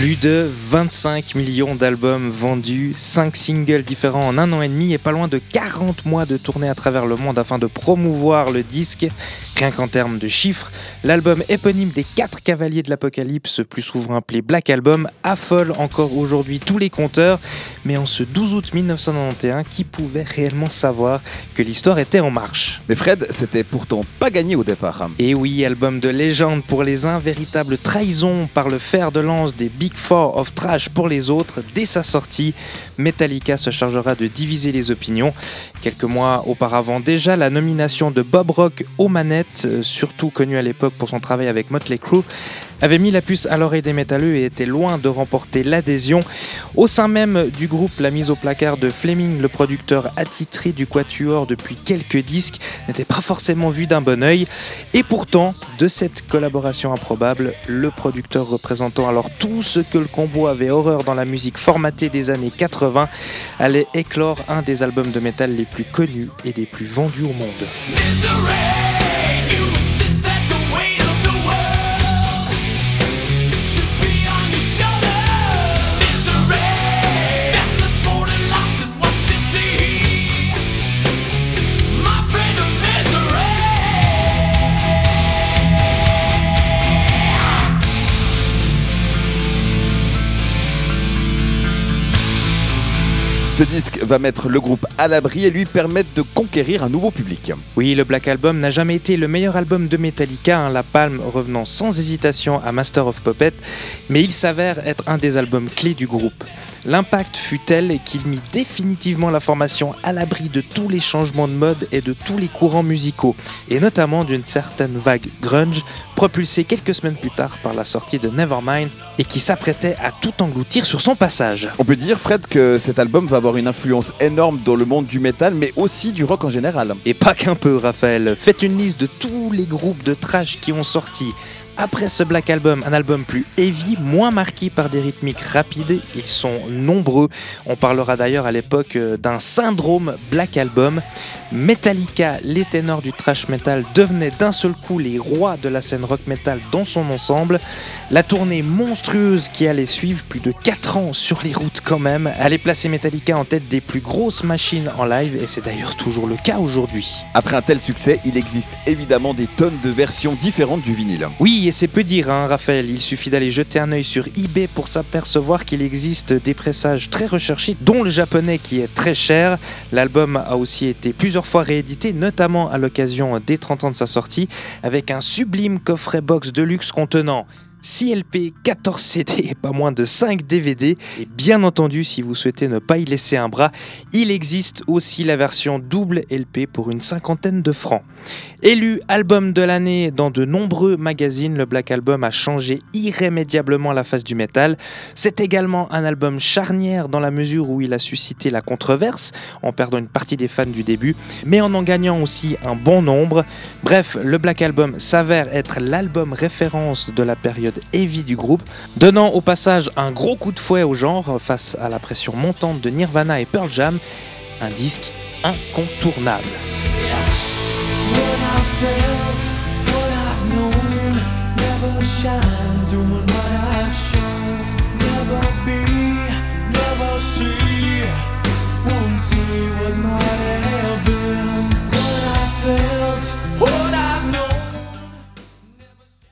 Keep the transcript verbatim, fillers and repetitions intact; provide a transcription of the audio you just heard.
Plus de vingt-cinq millions d'albums vendus, cinq singles différents en un an et demi et pas loin de quarante mois de tournée à travers le monde afin de promouvoir le disque. Rien qu'en termes de chiffres, l'album éponyme des quatre cavaliers de l'Apocalypse, plus souvent appelé Black Album, affole encore aujourd'hui tous les compteurs. Mais en ce douze août mille neuf cent quatre-vingt-onze, qui pouvait réellement savoir que l'histoire était en marche? Mais Fred, c'était pourtant pas gagné au départ. Et oui, album de légende pour les uns, véritable trahison par le fer de lance des Big Four of Trash pour les autres. Dès sa sortie, Metallica se chargera de diviser les opinions. Quelques mois auparavant déjà, la nomination de Bob Rock aux manettes, surtout connu à l'époque pour son travail avec Motley Crue, avait mis la puce à l'oreille des métalleux et était loin de remporter l'adhésion. Au sein même du groupe, la mise au placard de Fleming, le producteur attitré du Quatuor depuis quelques disques, n'était pas forcément vue d'un bon œil. Et pourtant, de cette collaboration improbable, le producteur représentant alors tout ce que le combo avait horreur dans la musique formatée des années quatre-vingts, allait éclore un des albums de métal les plus connus et les plus vendus au monde. Ce disque va mettre le groupe à l'abri et lui permettre de conquérir un nouveau public. Oui, le Black Album n'a jamais été le meilleur album de Metallica, hein, la palme revenant sans hésitation à Master of Puppets, mais il s'avère être un des albums clés du groupe. L'impact fut tel qu'il mit définitivement la formation à l'abri de tous les changements de mode et de tous les courants musicaux, et notamment d'une certaine vague grunge, propulsée quelques semaines plus tard par la sortie de Nevermind, et qui s'apprêtait à tout engloutir sur son passage. On peut dire, Fred, que cet album va avoir une influence énorme dans le monde du métal, mais aussi du rock en général. Et pas qu'un peu, Raphaël. Faites une liste de tous les groupes de thrash qui ont sorti après ce Black Album, un album plus heavy, moins marqué par des rythmiques rapides. Ils sont nombreux. On parlera d'ailleurs à l'époque d'un syndrome Black Album. Metallica, les ténors du thrash metal, devenaient d'un seul coup les rois de la scène rock metal dans son ensemble. La tournée monstrueuse qui allait suivre, plus de quatre ans sur les routes quand même, allait placer Metallica en tête des plus grosses machines en live, et c'est d'ailleurs toujours le cas aujourd'hui. Après un tel succès, il existe évidemment des tonnes de versions différentes du vinyle. Oui, et c'est peu dire, hein, Raphaël. Il suffit d'aller jeter un œil sur eBay pour s'apercevoir qu'il existe des pressages très recherchés, dont le japonais qui est très cher. L'album a aussi été plusieurs fois réédité, notamment à l'occasion des trente ans de sa sortie, avec un sublime coffret box de luxe contenant six L P, quatorze C D et pas moins de cinq D V D. Et bien entendu, si vous souhaitez ne pas y laisser un bras, il existe aussi la version double L P pour une cinquantaine de francs. Élu album de l'année dans de nombreux magazines, le Black Album a changé irrémédiablement la face du métal. C'est également un album charnière dans la mesure où il a suscité la controverse, en perdant une partie des fans du début, mais en en gagnant aussi un bon nombre. Bref, le Black Album s'avère être l'album référence de la période heavy du groupe, donnant au passage un gros coup de fouet au genre face à la pression montante de Nirvana et Pearl Jam, un disque incontournable. When I felt what I've known never shine.